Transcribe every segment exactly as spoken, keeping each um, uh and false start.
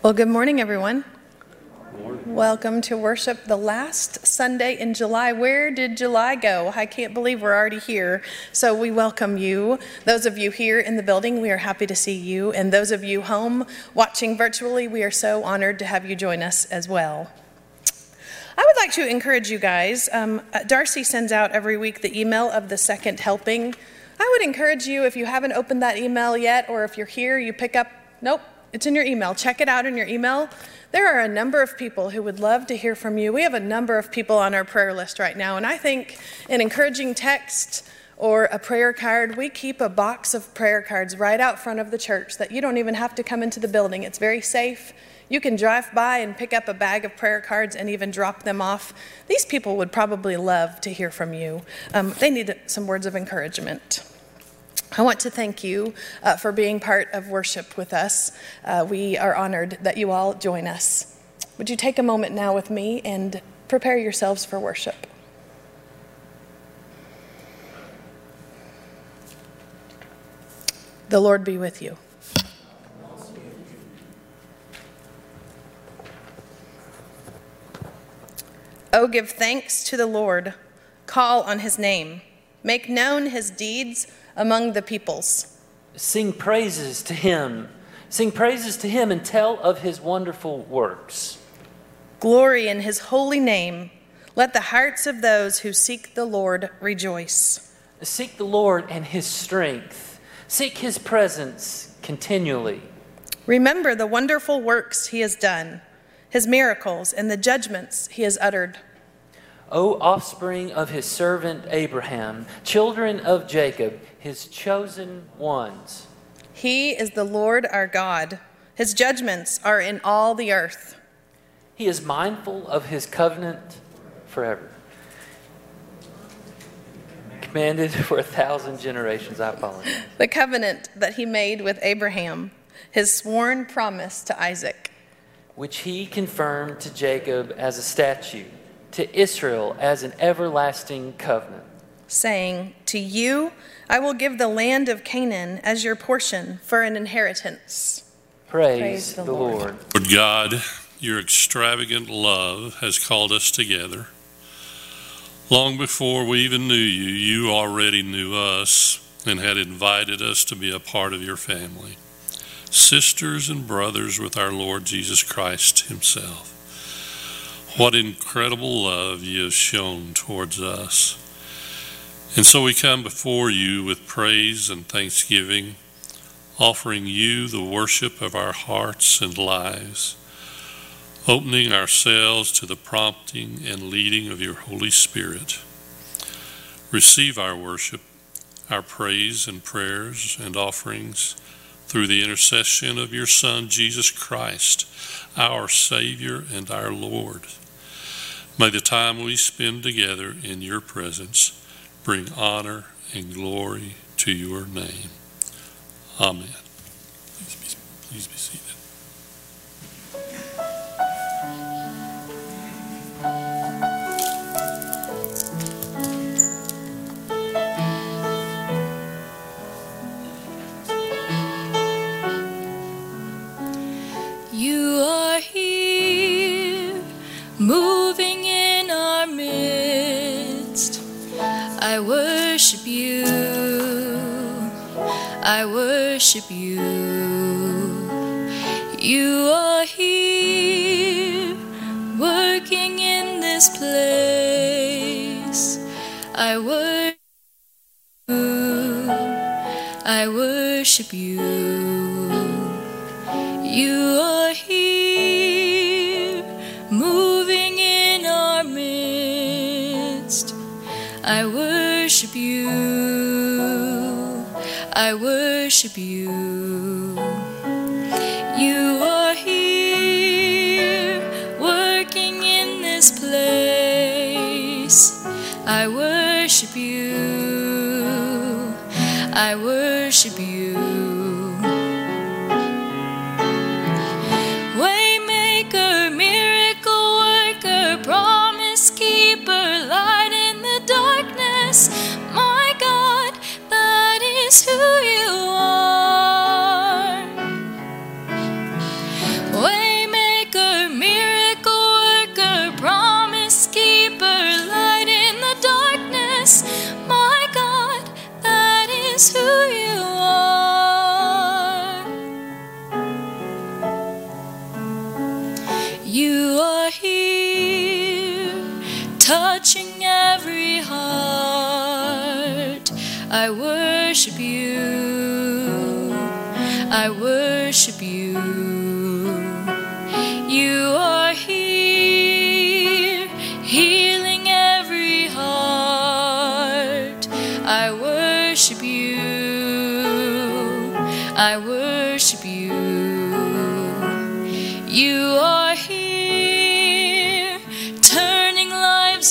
Well, good morning, everyone. Good morning. Welcome to worship the last Sunday in July. Where did July go? I can't believe we're already here. So we welcome you. Those of you here in the building, we are happy to see you. And those of you home watching virtually, we are so honored to have you join us as well. I would like to encourage you guys. Um, Darcy sends out every week the email of the second helping. I would encourage you, if you haven't opened that email yet, or if you're here, you pick up, nope, it's in your email. Check it out in your email. There are a number of people who would love to hear from you. We have a number of people on our prayer list right now, and I think an encouraging text or a prayer card, we keep a box of prayer cards right out front of the church that you don't even have to come into the building. It's very safe. You can drive by and pick up a bag of prayer cards and even drop them off. These people would probably love to hear from you. Um, they need some words of encouragement. I want to thank you uh, for being part of worship with us. Uh, we are honored that you all join us. Would you take a moment now with me and prepare yourselves for worship? The Lord be with you. Oh, give thanks to the Lord. Call on his name. Make known his deeds among the peoples. Sing praises to him. Sing praises to him and tell of his wonderful works. Glory in his holy name. Let the hearts of those who seek the Lord rejoice. Seek the Lord and his strength. Seek his presence continually. Remember the wonderful works he has done, his miracles and the judgments he has uttered. O offspring of his servant Abraham, children of Jacob, his chosen ones. He is the Lord our God. His judgments are in all the earth. He is mindful of his covenant forever. Commanded for a thousand generations. I apologize. The covenant that he made with Abraham, his sworn promise to Isaac, which he confirmed to Jacob as a statute, to Israel as an everlasting covenant, saying, to you I will give the land of Canaan as your portion for an inheritance. Praise, Praise the, the Lord. Lord. Lord God, your extravagant love has called us together. Long before we even knew you, you already knew us and had invited us to be a part of your family. Sisters and brothers with our Lord Jesus Christ himself. What incredible love you have shown towards us. And so we come before you with praise and thanksgiving, offering you the worship of our hearts and lives, opening ourselves to the prompting and leading of your Holy Spirit. Receive our worship, our praise and prayers and offerings through the intercession of your Son, Jesus Christ, our Savior and our Lord. May the time we spend together in your presence bring honor and glory to your name. Amen. Please be, please be seated. You are here, moving in our midst. I worship you, I worship you. You are here, working in this place. I worship you, I worship you. You are here, moving in our midst. I worship you, I worship you. You are here, working in this place. I worship you, I worship you. Waymaker, miracle worker, promise keeper, light in the darkness. My God, that is who you are. Waymaker, I worship you. I worship you. You are here, healing every heart. I worship you. I worship you. You are here, turning lives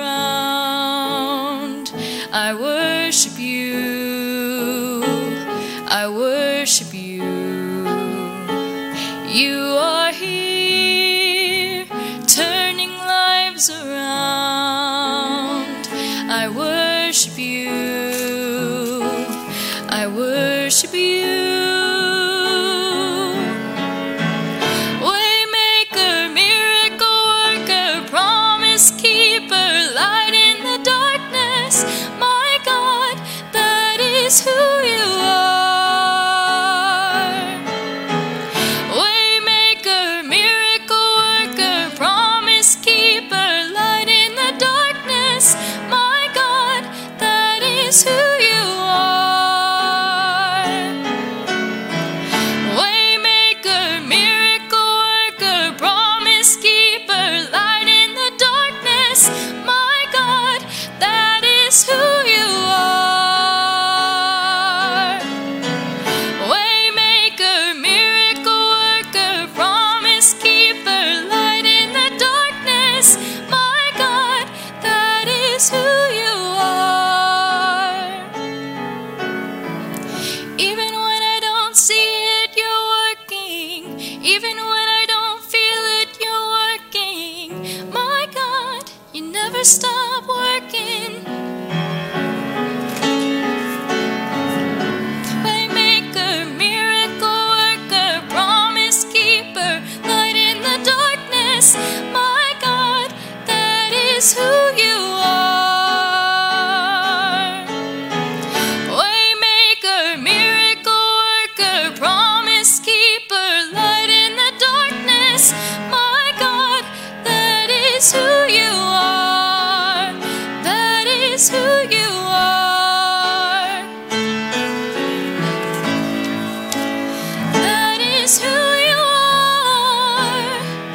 around. I worship you. I worship you. You are here, turning lives around. I worship you. I worship you. Waymaker, miracle worker, promise keeper, light in the darkness. My God, that is who you are. Waymaker, miracle worker, promise keeper, light in the darkness. My God, that is who you are. Waymaker, miracle worker, promise keeper, light in the darkness. My God, that is who you are. Waymaker, miracle worker, promise keeper, light in the darkness. My God, that is who you are. Even when I don't see it, you're working. Even when I don't feel it, you're working. My God, you never stop working. Waymaker, miracle worker, promise keeper, light in the darkness. My God, that is who you are. Waymaker, miracle worker, promise keeper, light in the darkness. My God, that is who you are. That is who you are. That is who you are.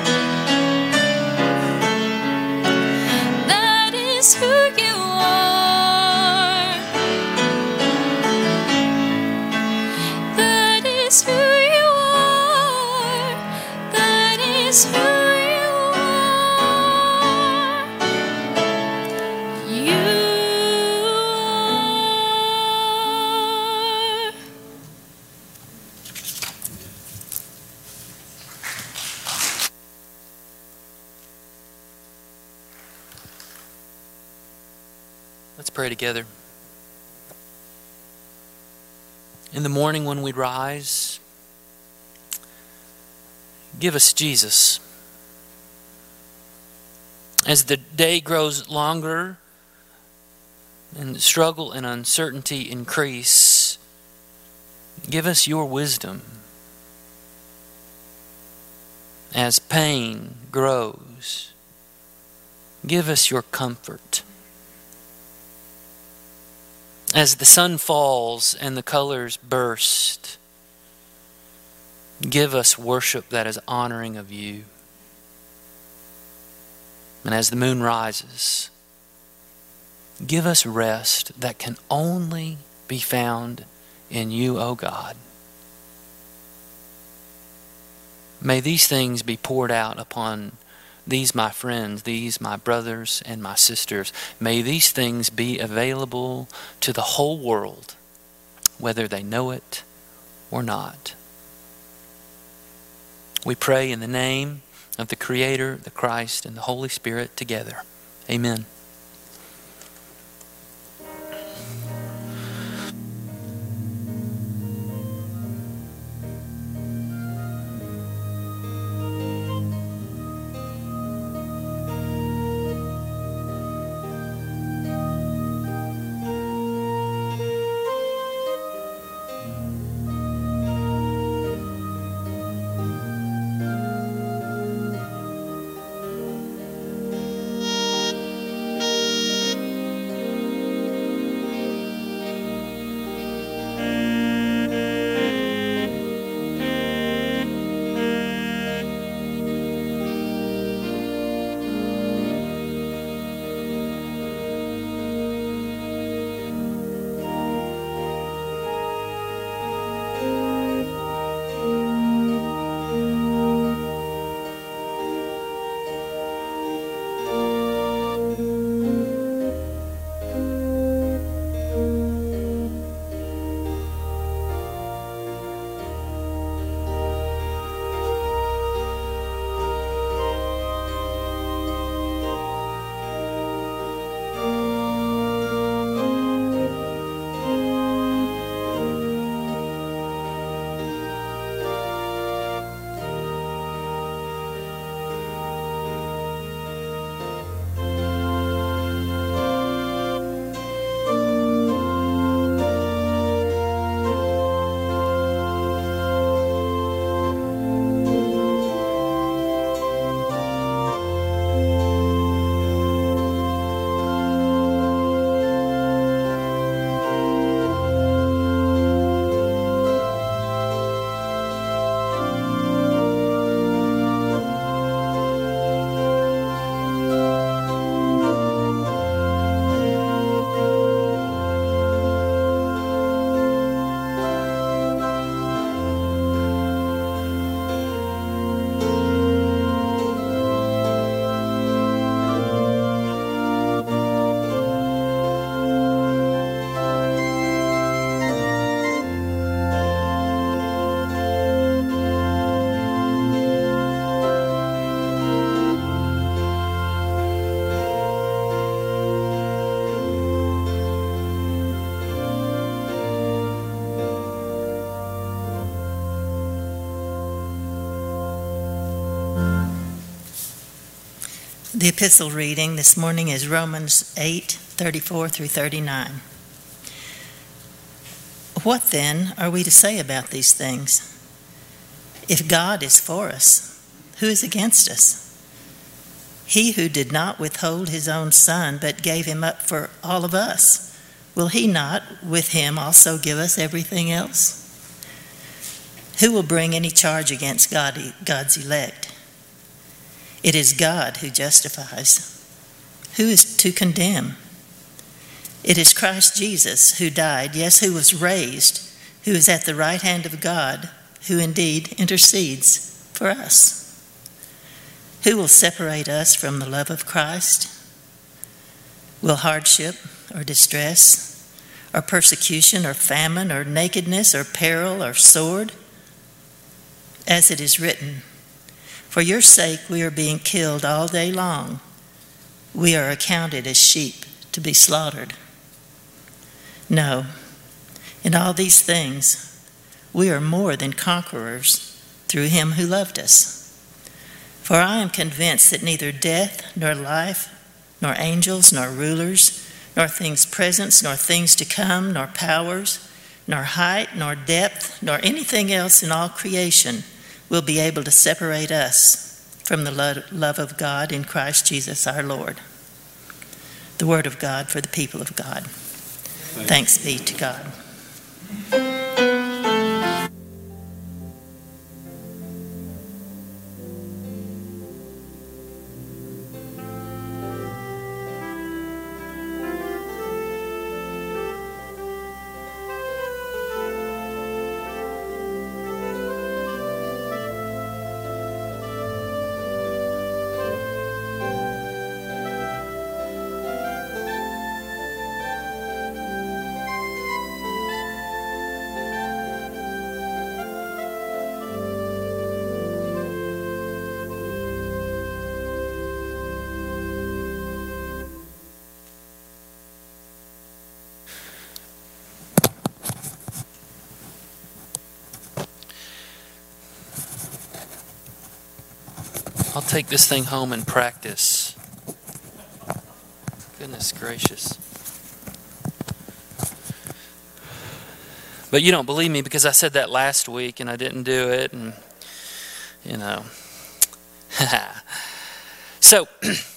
That is who you are. That is who you are. That is who you are. You are. Let's pray together. In the morning when we rise, give us Jesus. As the day grows longer and struggle and uncertainty increase, give us your wisdom. As pain grows, give us your comfort. As the sun falls and the colors burst, give us worship that is honoring of you. And as the moon rises, give us rest that can only be found in you, O God. May these things be poured out upon these my friends, these my brothers and my sisters. May these things be available to the whole world, whether they know it or not. We pray in the name of the Creator, the Christ, and the Holy Spirit together. Amen. The epistle reading this morning is Romans eight, thirty-four through thirty-nine. What then are we to say about these things? If God is for us, who is against us? He who did not withhold his own Son, but gave him up for all of us, will he not with him also give us everything else? Who will bring any charge against God, God's elect? It is God who justifies. Who is to condemn? It is Christ Jesus who died, yes, who was raised, who is at the right hand of God, who indeed intercedes for us. Who will separate us from the love of Christ? Will hardship or distress or persecution or famine or nakedness or peril or sword? As it is written, for your sake we are being killed all day long. We are accounted as sheep to be slaughtered. No, in all these things we are more than conquerors through him who loved us. For I am convinced that neither death nor life, nor angels nor rulers, nor things present nor things to come, nor powers, nor height nor depth, nor anything else in all creation will be able to separate us from the love of God in Christ Jesus our Lord. The word of God for the people of God. Thanks be to God. I'll take this thing home and practice. Goodness gracious. But you don't believe me because I said that last week and I didn't do it, and you know. So,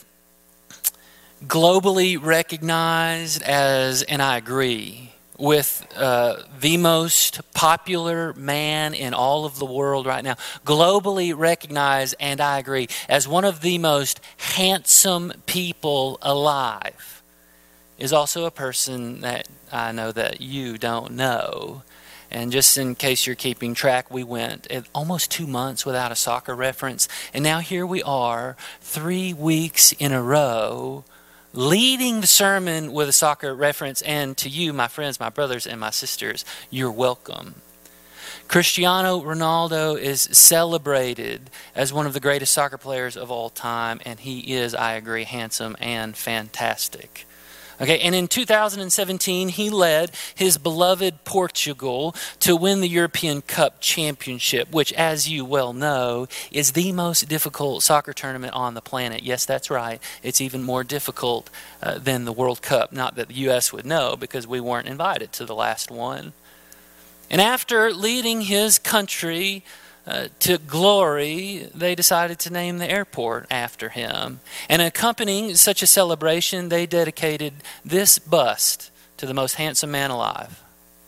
globally recognized as, and I agree, with uh, the most popular man in all of the world right now, globally recognized, and I agree, as one of the most handsome people alive, is also a person that I know that you don't know. And just in case you're keeping track, we went almost two months without a soccer reference, and now here we are, three weeks in a row, leading the sermon with a soccer reference. And to you, my friends, my brothers, and my sisters, you're welcome. Cristiano Ronaldo is celebrated as one of the greatest soccer players of all time, and he is, I agree, handsome and fantastic. Okay, and in two thousand seventeen, he led his beloved Portugal to win the European Cup Championship, which, as you well know, is the most difficult soccer tournament on the planet. Yes, that's right. It's even more difficult uh, than the World Cup. Not that the U S would know, because we weren't invited to the last one. And after leading his country Uh, to glory, they decided to name the airport after him. And accompanying such a celebration, they dedicated this bust to the most handsome man alive.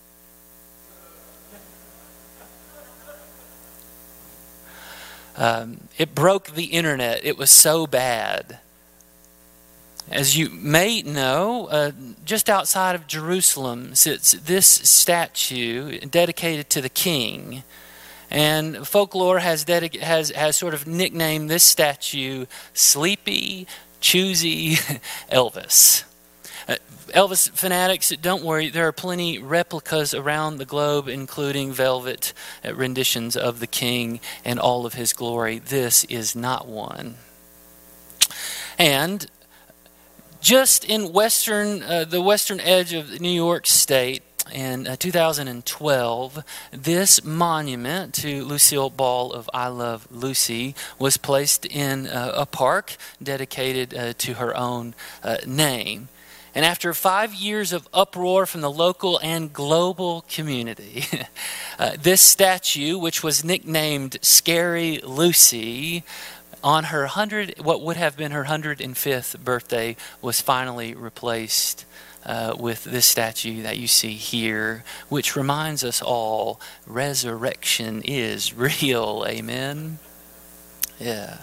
Um, it broke the internet. It was so bad. As you may know, uh, just outside of Jerusalem sits this statue dedicated to the king. And folklore has, dedic- has has sort of nicknamed this statue Sleepy, Choosy Elvis. Uh, Elvis fanatics, don't worry, there are plenty replicas around the globe, including velvet uh, renditions of the king and all of his glory. This is not one. And just in western, uh, the western edge of New York State, in uh, two thousand twelve, this monument to Lucille Ball of I Love Lucy was placed in uh, a park dedicated uh, to her own uh, name. And after five years of uproar from the local and global community, uh, this statue, which was nicknamed Scary Lucy, on her hundred, what would have been her one hundred fifth birthday, was finally replaced uh, with this statue that you see here, which reminds us all resurrection is real. Amen. Yeah.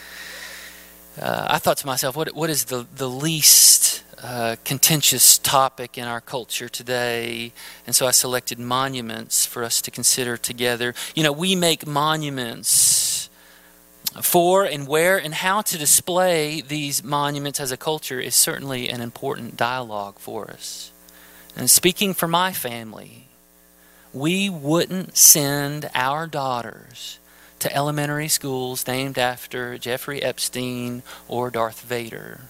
Uh, I thought to myself, what what is the the least uh, contentious topic in our culture today? And so I selected monuments for us to consider together. You know, we make monuments for and where and how to display these monuments as a culture is certainly an important dialogue for us. And speaking for my family, we wouldn't send our daughters to elementary schools named after Jeffrey Epstein or Darth Vader.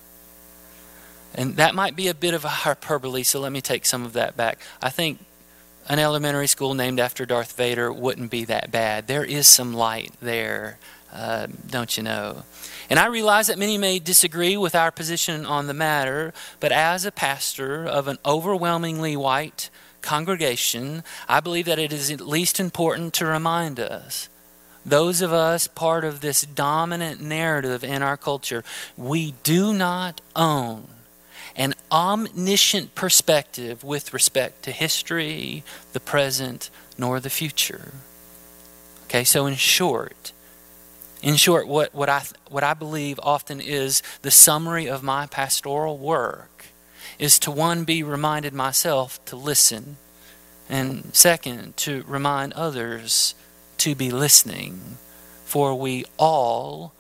And that might be a bit of a hyperbole, so let me take some of that back. I think an elementary school named after Darth Vader wouldn't be that bad. There is some light there, uh, don't you know? And I realize that many may disagree with our position on the matter, but as a pastor of an overwhelmingly white congregation, I believe that it is at least important to remind us, those of us part of this dominant narrative in our culture, we do not own an omniscient perspective with respect to history, the present, nor the future. Okay, so in short, in short, what, what I what I believe often is the summary of my pastoral work is to, one, be reminded myself to listen, and second, to remind others to be listening, for we all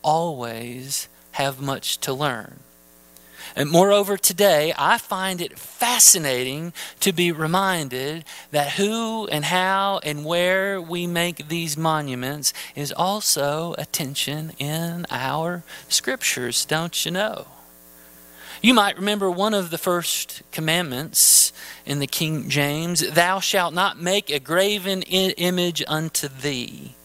always have much to learn. And moreover, today, I find it fascinating to be reminded that who and how and where we make these monuments is also a tension in our scriptures, don't you know? You might remember one of the first commandments in the King James, thou shalt not make a graven image unto thee.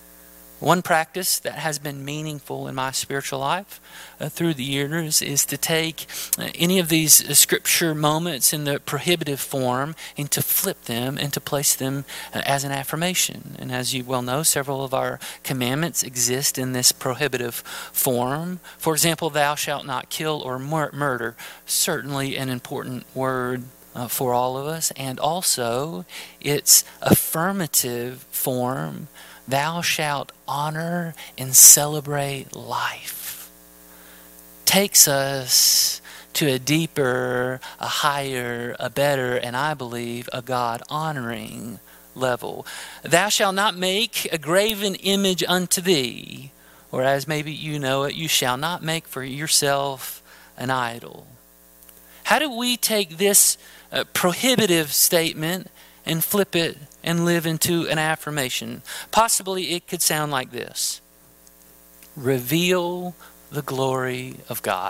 One practice that has been meaningful in my spiritual life uh, through the years is to take uh, any of these uh, scripture moments in the prohibitive form and to flip them and to place them uh, as an affirmation. And as you well know, several of our commandments exist in this prohibitive form. For example, thou shalt not kill or mur- murder. Certainly an important word uh, for all of us. And also its affirmative form, thou shalt honor and celebrate life, takes us to a deeper, a higher, a better, and I believe a God-honoring level. Thou shalt not make a graven image unto thee, or as maybe you know it, you shall not make for yourself an idol. How do we take this uh, prohibitive statement and flip it and live into an affirmation? Possibly it could sound like this: reveal the glory of God.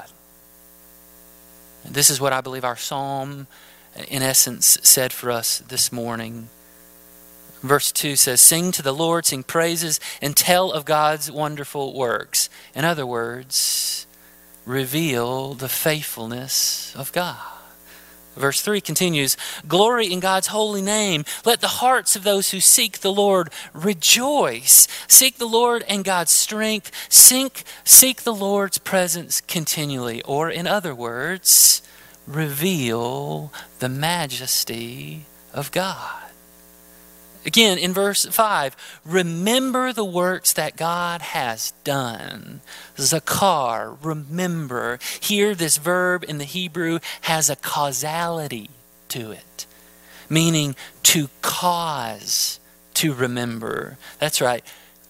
And this is what I believe our psalm, in essence, said for us this morning. Verse two says, sing to the Lord, sing praises, and tell of God's wonderful works. In other words, reveal the faithfulness of God. Verse three continues, glory in God's holy name. Let the hearts of those who seek the Lord rejoice. Seek the Lord and God's strength. Seek, seek the Lord's presence continually. Or in other words, reveal the majesty of God. Again, in verse five, remember the works that God has done. Zakar, remember. Here, this verb in the Hebrew has a causality to it, meaning to cause to remember. That's right,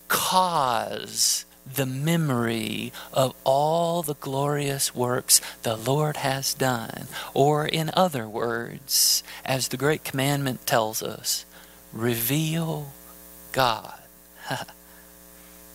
cause the memory of all the glorious works the Lord has done. Or in other words, as the great commandment tells us, reveal God.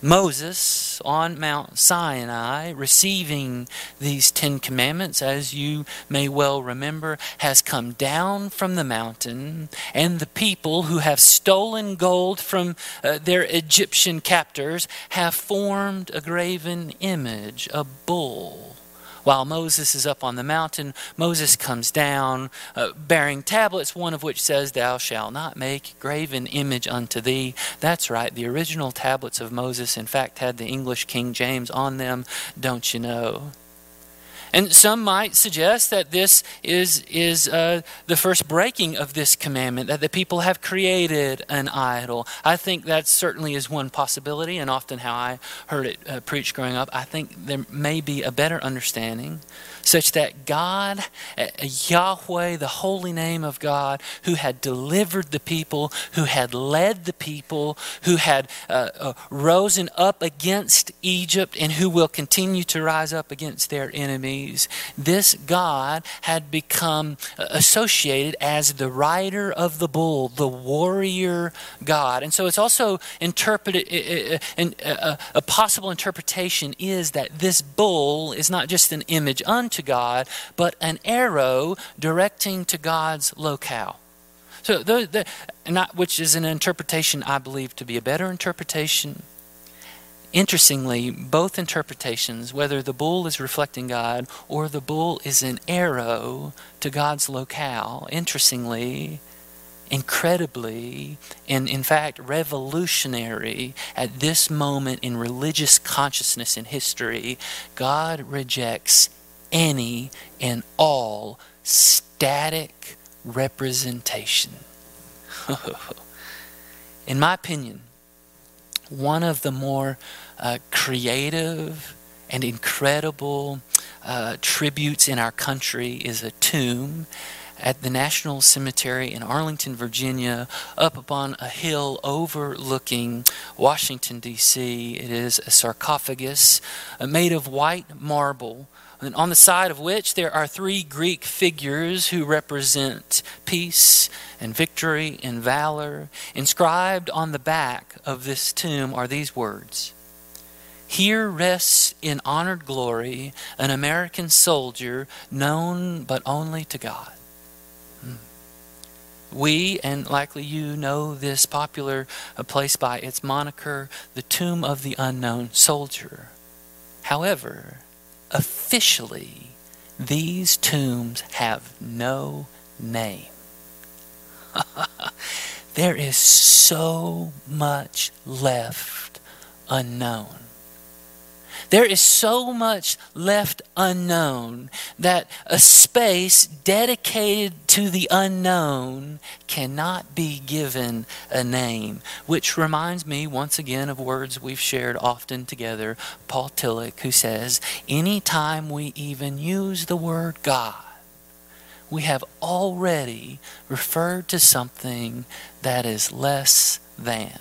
Moses on Mount Sinai, receiving these Ten Commandments, as you may well remember, has come down from the mountain, and the people who have stolen gold from uh, their Egyptian captors have formed a graven image, a bull. While Moses is up on the mountain, Moses comes down uh, bearing tablets, one of which says, "Thou shalt not make graven image unto thee." That's right, the original tablets of Moses, in fact, had the English King James on them, don't you know? And some might suggest that this is, is uh, the first breaking of this commandment, that the people have created an idol. I think that certainly is one possibility, and often how I heard it uh, preached growing up. I think there may be a better understanding, such that God, uh, Yahweh, the holy name of God, who had delivered the people, who had led the people, who had uh, uh, risen up against Egypt, and who will continue to rise up against their enemies, this God had become associated as the rider of the bull, the warrior God. And so it's also interpreted, a possible interpretation is that this bull is not just an image unto God, but an arrow directing to God's locale. So, the, the, not, which is an interpretation I believe to be a better interpretation. Interestingly, both interpretations, whether the bull is reflecting God or the bull is an arrow to God's locale, interestingly, incredibly, and in fact revolutionary at this moment in religious consciousness in history, God rejects any and all static representation. In my opinion, one of the more uh, creative and incredible uh, tributes in our country is a tomb at the National Cemetery in Arlington, Virginia, up upon a hill overlooking Washington, D C It is a sarcophagus uh, made of white marble, and on the side of which there are three Greek figures who represent peace and victory and valor. Inscribed on the back of this tomb are these words: "Here rests in honored glory an American soldier known but only to God." We, and likely you, know this popular place by its moniker, the Tomb of the Unknown Soldier. However, officially, these tombs have no name. There is so much left unknown. There is so much left unknown that a space dedicated to the unknown cannot be given a name. Which reminds me once again of words we've shared often together. Paul Tillich, who says, anytime we even use the word God, we have already referred to something that is less than.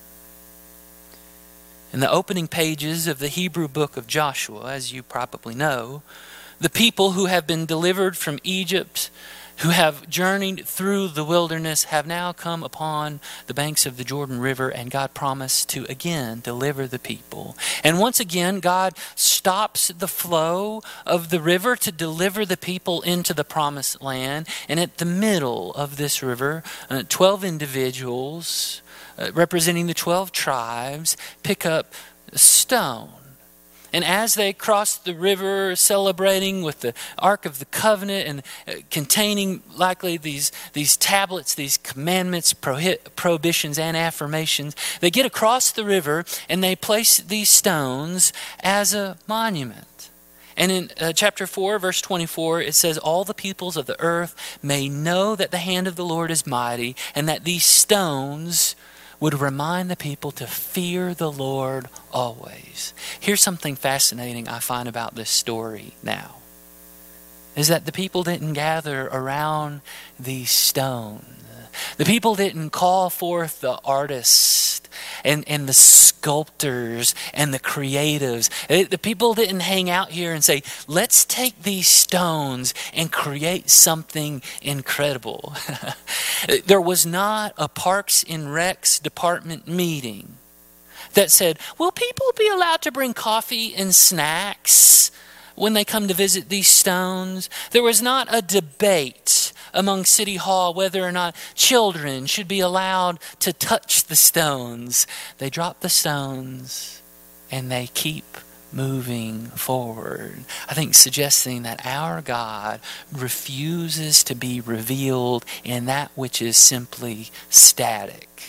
In the opening pages of the Hebrew book of Joshua, as you probably know, the people who have been delivered from Egypt, who have journeyed through the wilderness, have now come upon the banks of the Jordan River, and God promised to again deliver the people. And once again, God stops the flow of the river to deliver the people into the promised land. And at the middle of this river, uh, twelve individuals Uh, representing the twelve tribes, pick up a stone. And as they cross the river, celebrating with the Ark of the Covenant and uh, containing likely these, these tablets, these commandments, prohi- prohibitions, and affirmations, they get across the river and they place these stones as a monument. And in uh, chapter four, verse twenty-four, it says, all the peoples of the earth may know that the hand of the Lord is mighty, and that these stones would remind the people to fear the Lord always. Here's something fascinating I find about this story now, is that the people didn't gather around these stones. The people didn't call forth the artists and, and the sculptors and the creatives. The people didn't hang out here and say, let's take these stones and create something incredible. There was not a Parks and Recs department meeting that said, will people be allowed to bring coffee and snacks when they come to visit these stones? There was not a debate among City Hall whether or not children should be allowed to touch the stones. They drop the stones and they keep moving forward. I think suggesting that our God refuses to be revealed in that which is simply static.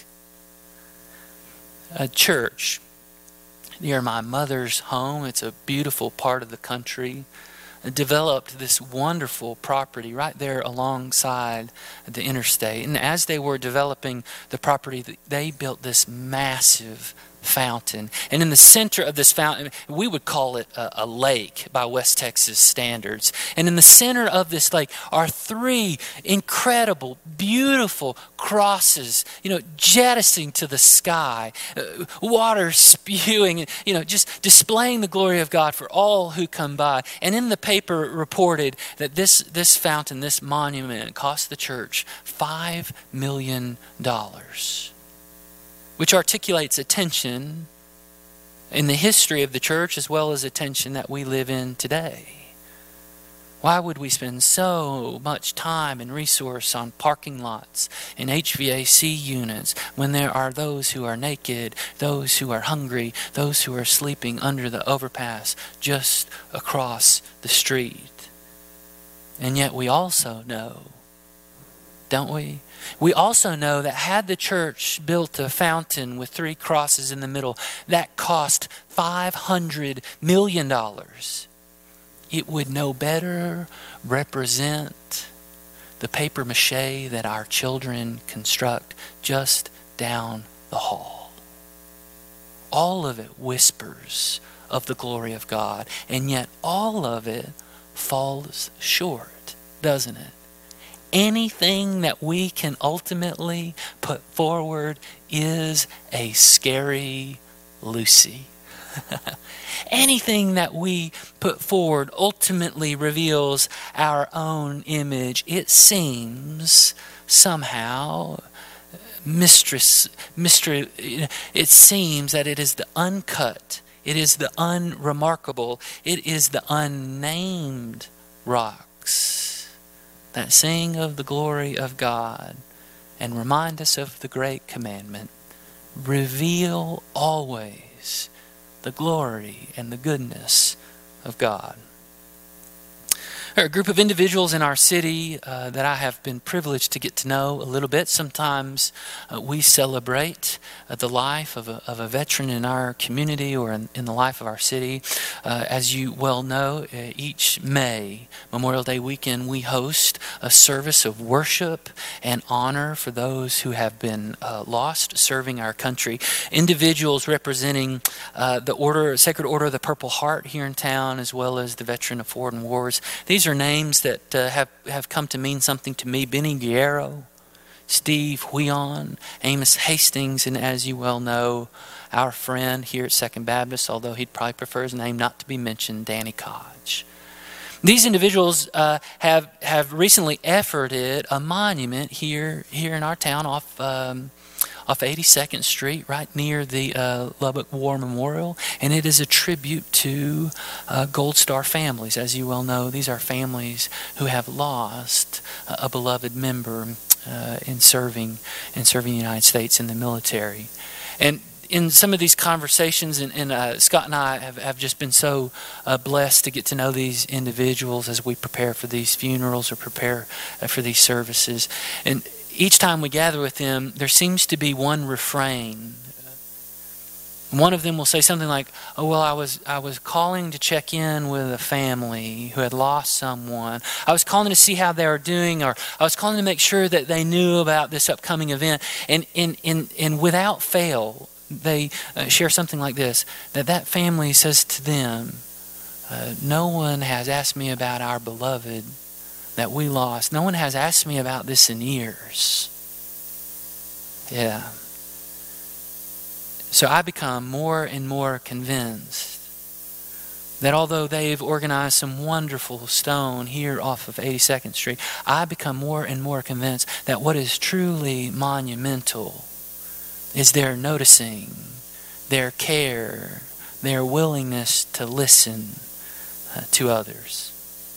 A church near my mother's home, it's a beautiful part of the country, developed this wonderful property right there alongside the interstate. And as they were developing the property, they built this massive fountain. And in the center of this fountain, we would call it a, a lake by West Texas standards. And in the center of this lake are three incredible, beautiful crosses, you know, jettisoning to the sky, uh, water spewing, you know, just displaying the glory of God for all who come by. And in the paper reported that this, this fountain, this monument, cost the church five million dollars. Which articulates a tension in the history of the church as well as a tension that we live in today. Why would we spend so much time and resource on parking lots and H V A C units when there are those who are naked, those who are hungry, those who are sleeping under the overpass just across the street? And yet we also know, don't we? We also know that had the church built a fountain with three crosses in the middle that cost five hundred million dollars, it would no better represent the paper mache that our children construct just down the hall. All of it whispers of the glory of God, and yet all of it falls short, doesn't it? Anything that we can ultimately put forward is a scary Lucy. Anything that we put forward ultimately reveals our own image. It seems somehow mistress, mystery. It seems that it is the uncut, it is the unremarkable, it is the unnamed rocks that sing of the glory of God and remind us of the great commandment. Reveal always the glory and the goodness of God. There are a group of individuals in our city uh, that I have been privileged to get to know a little bit. Sometimes uh, we celebrate uh, the life of a, of a veteran in our community or in, in the life of our city. Uh, as you well know, uh, each May, Memorial Day weekend, we host a service of worship and honor for those who have been uh, lost serving our country. Individuals representing uh, the order, Sacred Order of the Purple Heart here in town, as well as the Veteran of Foreign Wars. These are names that uh, have, have come to mean something to me. Benny Guerrero, Steve Huion, Amos Hastings, and as you well know, our friend here at Second Baptist, although he'd probably prefer his name not to be mentioned, Danny Kodge. These individuals uh, have have recently efforted a monument here here in our town off um, off eighty-second Street, right near the uh, Lubbock War Memorial, and it is a tribute to uh, Gold Star families. As you well know, these are families who have lost a beloved member uh, in serving in serving the United States in the military, and in some of these conversations, and, and uh, Scott and I have, have just been so uh, blessed to get to know these individuals as we prepare for these funerals or prepare uh, for these services. And each time we gather with them, there seems to be one refrain. One of them will say something like, "Oh well, I was I was calling to check in with a family who had lost someone. I was calling to see how they were doing, or I was calling to make sure that they knew about this upcoming event." And in in and without fail, they uh, share something like this, that that family says to them, uh, no one has asked me about our beloved that we lost. No one has asked me about this in years. Yeah. So I become more and more convinced that although they've organized some wonderful stone here off of eighty-second Street, I become more and more convinced that what is truly monumental is their noticing their care, their willingness to listen uh, to others.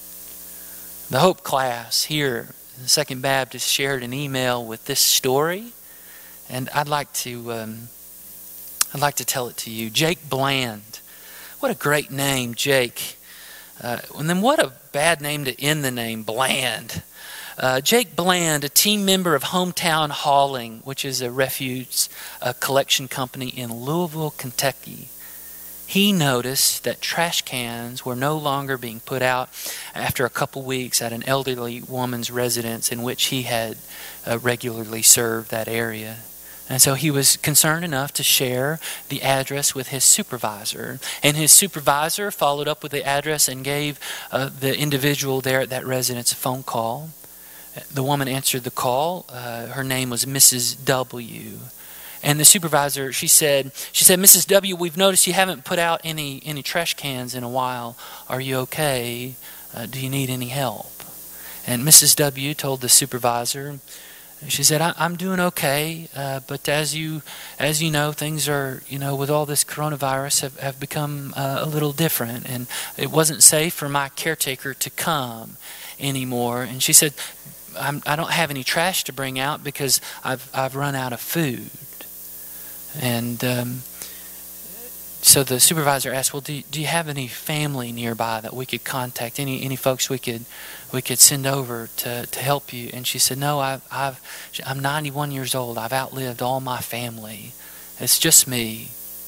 The Hope class here in the Second Baptist shared an email with this story, and I'd like to um, I'd like to tell it to you. Jake Bland. What a great name, Jake. Uh, and then what a bad name to end the name, Bland. Uh, Jake Bland, a team member of Hometown Hauling, which is a refuse uh, collection company in Louisville, Kentucky. He noticed that trash cans were no longer being put out after a couple weeks at an elderly woman's residence in which he had uh, regularly served that area. And so he was concerned enough to share the address with his supervisor. And his supervisor followed up with the address and gave uh, the individual there at that residence a phone call. The woman answered the call. Uh, her name was Missus W. And the supervisor, she said, she said, Missus W, we've noticed you haven't put out any, any trash cans in a while. Are you okay? Uh, do you need any help? And Missus W told the supervisor, she said, I, I'm doing okay, uh, but as you as you know, things are, you know, with all this coronavirus have, have become uh, a little different, and it wasn't safe for my caretaker to come anymore. And she said, I'm, I don't have any trash to bring out because I've I've run out of food. And um, so the supervisor asked, well, do you, do you have any family nearby that we could contact? Any any folks we could we could send over to, to help you? And she said, no, I've, I've, I'm ninety-one years old. I've outlived all my family. It's just me.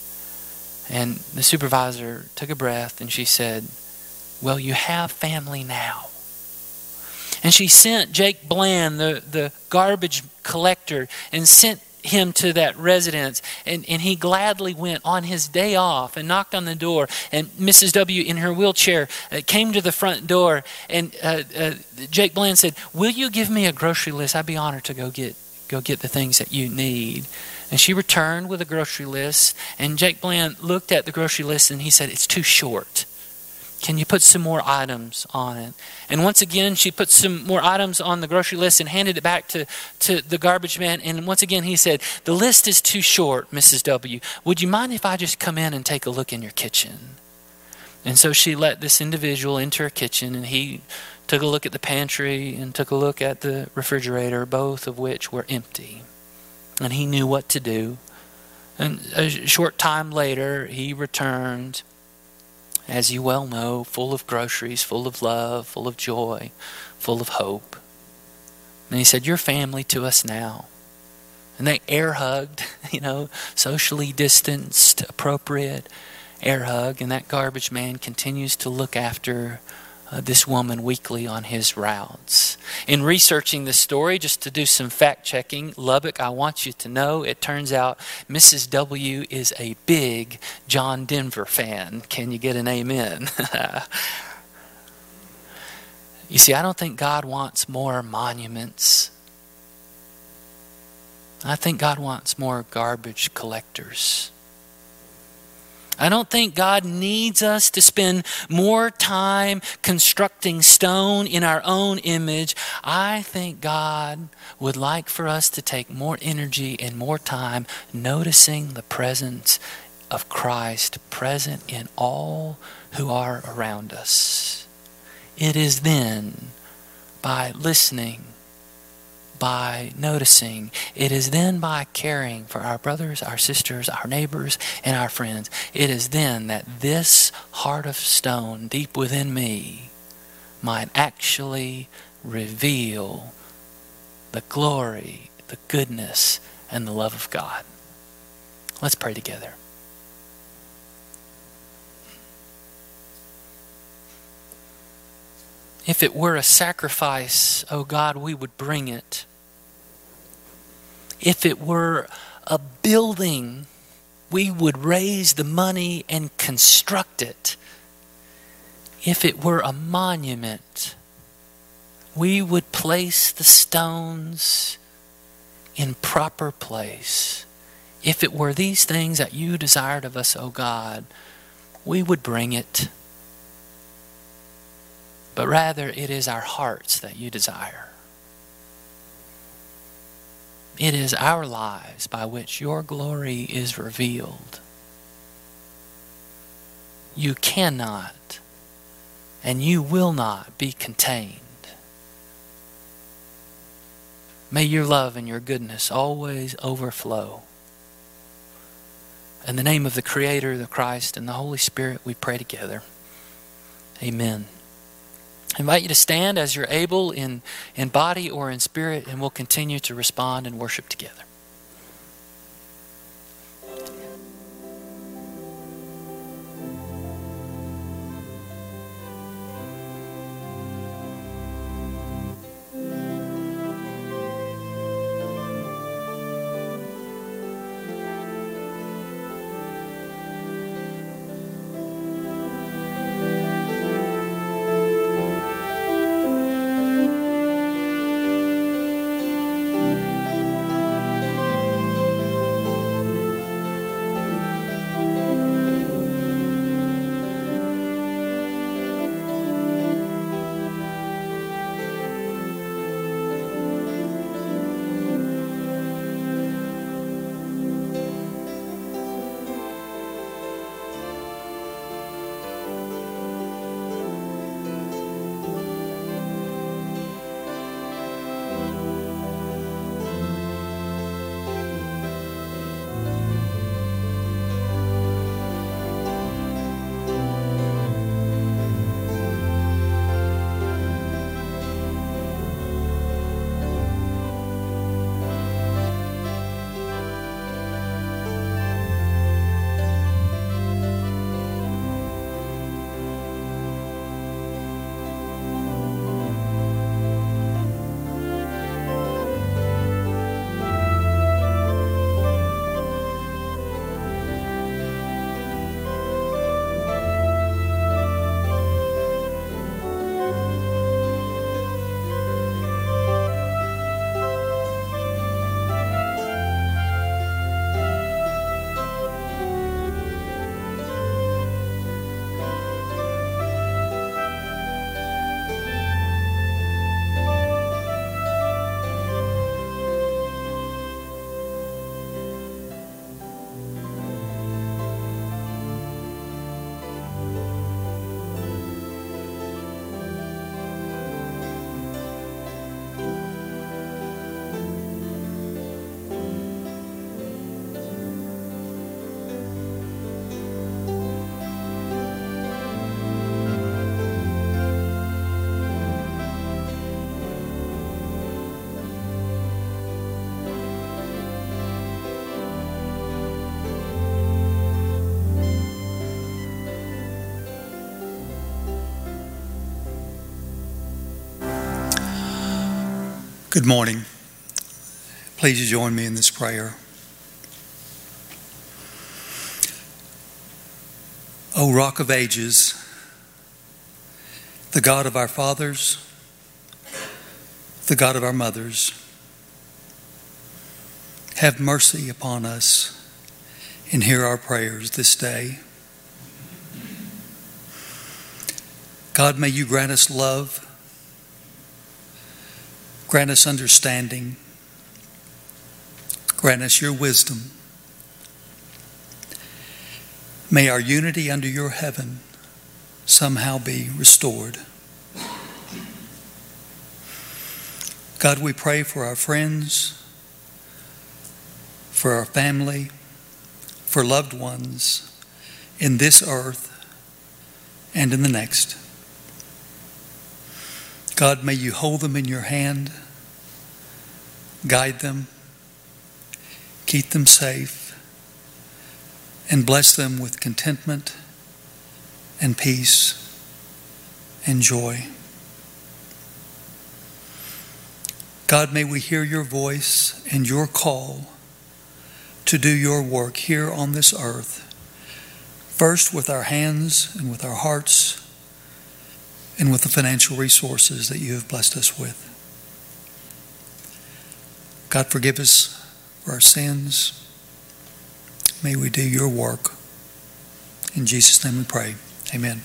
And the supervisor took a breath and she said, well, you have family now. And she sent Jake Bland, the, the garbage collector, and sent him to that residence, and, and he gladly went on his day off and knocked on the door, and Missus W in her wheelchair uh, came to the front door, and uh, uh, Jake Bland said, will you give me a grocery list? I'd be honored to go get go get the things that you need. And she returned with a grocery list, and Jake Bland looked at the grocery list and he said, it's too short. Can you put some more items on it? And once again, she put some more items on the grocery list and handed it back to, to the garbage man. And once again, he said, the list is too short, Missus W. Would you mind if I just come in and take a look in your kitchen? And so she let this individual into her kitchen, and he took a look at the pantry and took a look at the refrigerator, both of which were empty. And he knew what to do. And a short time later, he returned, as you well know, full of groceries, full of love, full of joy, full of hope. And he said, you're family to us now. And they air hugged, you know, socially distanced, appropriate air hug. And that garbage man continues to look after uh, this woman weekly on his routes. In researching the story, just to do some fact checking, Lubbock, I want you to know, it turns out Missus W is a big John Denver fan. Can you get an amen? You see, I don't think God wants more monuments. I think God wants more garbage collectors. I don't think God needs us to spend more time constructing stone in our own image. I think God would like for us to take more energy and more time noticing the presence of Christ present in all who are around us. It is then, by listening, by noticing, it is then by caring for our brothers, our sisters, our neighbors, and our friends, it is then that this heart of stone deep within me might actually reveal the glory, the goodness, and the love of God. Let's pray together. If it were a sacrifice, oh God, we would bring it. If it were a building, we would raise the money and construct it. If it were a monument, we would place the stones in proper place. If it were these things that you desired of us, O God, we would bring it. But rather, it is our hearts that you desire. It is our lives by which your glory is revealed. you cannot and you will not be contained. May your love and your goodness always overflow. In the name of the Creator, the Christ, and the Holy Spirit, we pray together. Amen. I invite you to stand as you're able in, in body or in spirit, and we'll continue to respond and worship together. Good morning. Please join me in this prayer. O Rock of Ages, the God of our fathers, the God of our mothers, have mercy upon us and hear our prayers this day. God, may you grant us love, grant us understanding, grant us your wisdom. May our unity under your heaven somehow be restored. God, we pray for our friends, for our family, for loved ones in this earth and in the next. God, may you hold them in your hand, guide them, keep them safe, and bless them with contentment and peace and joy. God, may we hear your voice and your call to do your work here on this earth, first with our hands and with our hearts and with the financial resources that you have blessed us with. God, forgive us for our sins. May we do your work. In Jesus' name we pray. Amen.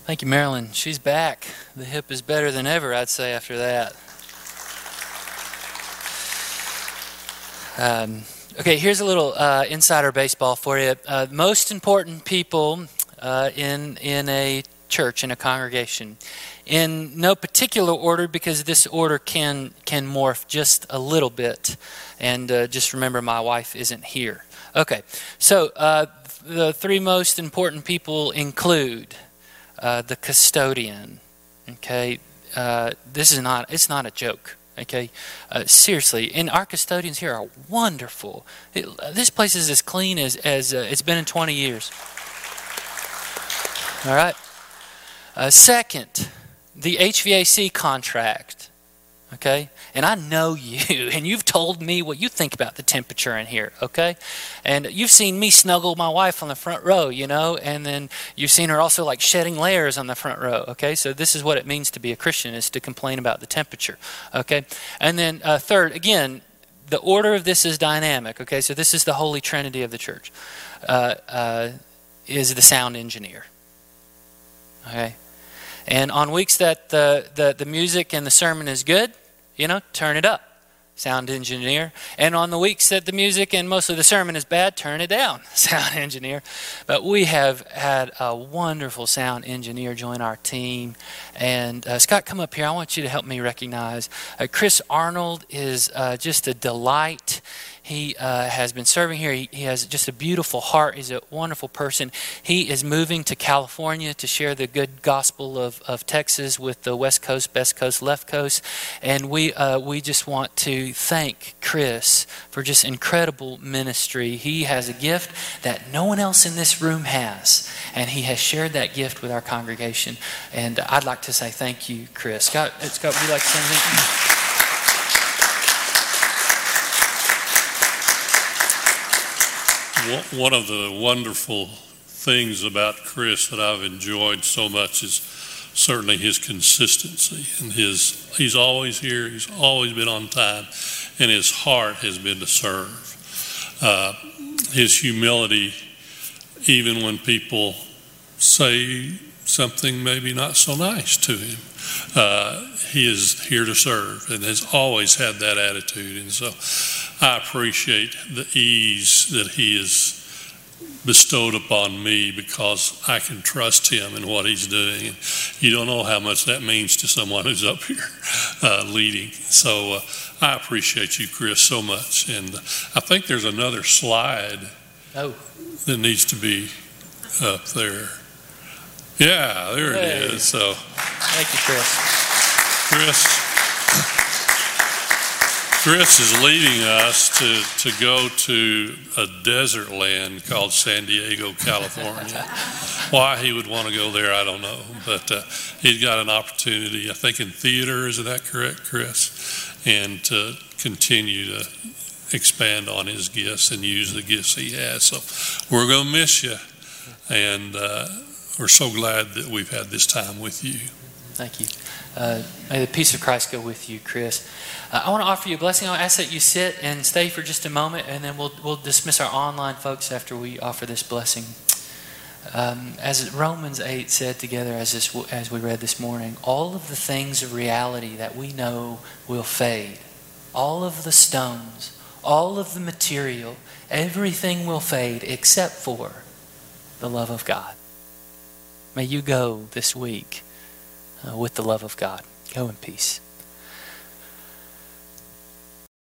Thank you, Marilyn. She's back. The hip is better than ever, I'd say, after that. Um, okay, here's a little uh, insider baseball for you. Uh, most important people uh, in in a church, in a congregation, in no particular order, because this order can can morph just a little bit. And uh, just remember, my wife isn't here. Okay, so uh, the three most important people include uh, the custodian. Okay, uh, this is not it's not a joke. Okay, uh, seriously, and our custodians here are wonderful. It, uh, this place is as clean as as uh, it's been in twenty years. All right. Uh, second, the H V A C contract. Okay, and I know you, and you've told me what you think about the temperature in here. Okay, and you've seen me snuggle my wife on the front row, you know, and then you've seen her also like shedding layers on the front row. Okay, so this is what it means to be a Christian, is to complain about the temperature. Okay, and then uh, third, again, the order of this is dynamic. Okay, so this is the Holy Trinity of the church. Uh, uh, is the sound engineer. Okay. And on weeks that the, the, the music and the sermon is good, you know, turn it up, sound engineer. And on the weeks that the music and mostly the sermon is bad, turn it down, sound engineer. But we have had a wonderful sound engineer join our team. And uh, Scott, come up here. I want you to help me recognize. Uh, Chris Arnold is uh, just a delight. He uh, has been serving here. He, he has just a beautiful heart. He's a wonderful person. He is moving to California to share the good gospel of, of Texas with the West Coast, Best Coast, Left Coast. And we uh, we just want to thank Chris for just incredible ministry. He has a gift that no one else in this room has. And he has shared that gift with our congregation. And I'd like to say thank you, Chris. Scott, Scott, would you like to say anything? One of the wonderful things about Chris that I've enjoyed so much is certainly his consistency, and his he's always here, he's always been on time, and his heart has been to serve. Uh, his humility, even when people say something maybe not so nice to him, uh, he is here to serve and has always had that attitude. And so I appreciate the ease that he has bestowed upon me, because I can trust him in what he's doing. And you don't know how much that means to someone who's up here uh, leading. So uh, I appreciate you, Chris, so much. And I think there's another slide oh. that needs to be up there. Yeah, there hey. it is. So, thank you, Chris. Chris. Chris is leading us to, to go to a desert land called San Diego, California. Why he would want to go there, I don't know. But uh, he's got an opportunity, I think, in theater. Is that correct, Chris? And to continue to expand on his gifts and use the gifts he has. So we're going to miss you. And uh, we're so glad that we've had this time with you. Thank you. Uh, may the peace of Christ go with you, Chris. Uh, I want to offer you a blessing. I'll ask that you sit and stay for just a moment, and then we'll we'll dismiss our online folks after we offer this blessing. Um, as Romans eight said together, as this, as we read this morning, all of the things of reality that we know will fade. All of the stones, all of the material, everything will fade except for the love of God. May you go this week uh, with the love of God. Go in peace.